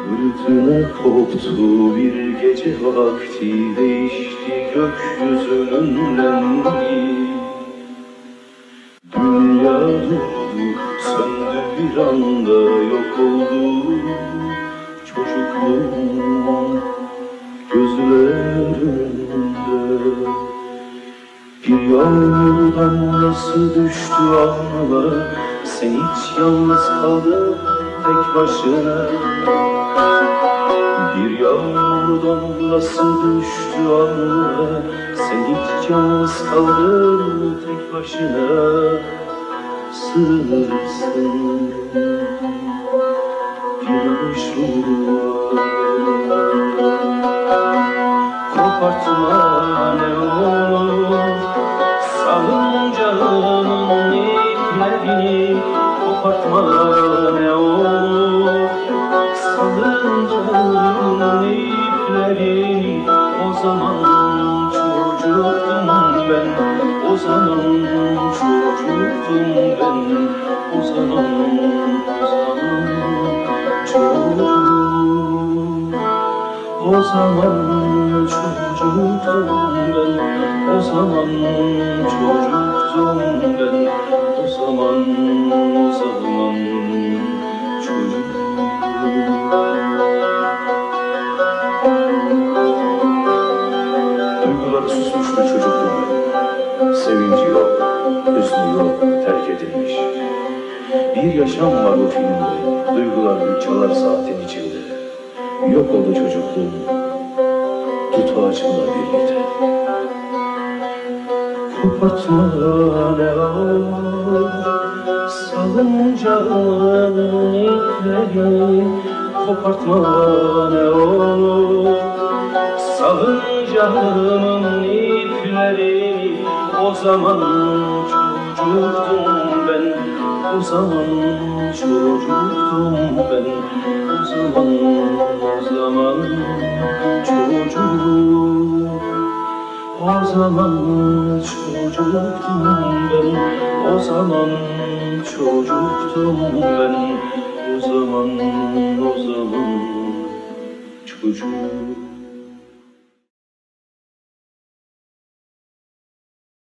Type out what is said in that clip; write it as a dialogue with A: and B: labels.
A: Fırtına koptu bir gece vakti, değişti gökyüzünün rengi. Dünya durdu, söndü bir anda, yok oldu çocukluğum gözlerinde. Bir yağmur damlası düştü ağlara, sen hiç yalnız kaldın tek başına. Bir yağmur damlası düştü ağlara, sen hiç yalnız kaldın tek başına. Sığınırsın bir boşluğa, kopartma ne olur salıncağımın iplerini, kopartma ne olur salıncağımın iplerini. O zaman çocuktum ben, o zaman çocuktum ben, o zaman çocuktum. O zaman çocuktum ben, o zaman çocuktum ben, o zaman çocuktum. Duyguları susmuştu çocukluğumda, sevinci yok, hüznü yok, terk edilmiş. Bir yaşam var bu filmde, duygular çalar saatin içinde. Yok oldu çocukluğum, tut ağacımla birlikte. Kopartma ne olur salıncağın ipleri, kopartma ne olur salıncağımın ipleri. O zaman çocuktum ben, o zaman çocuktum ben, o zaman çocuğum. O zaman çocuktum ben, o zaman çocuktum ben, o zaman çocuğum.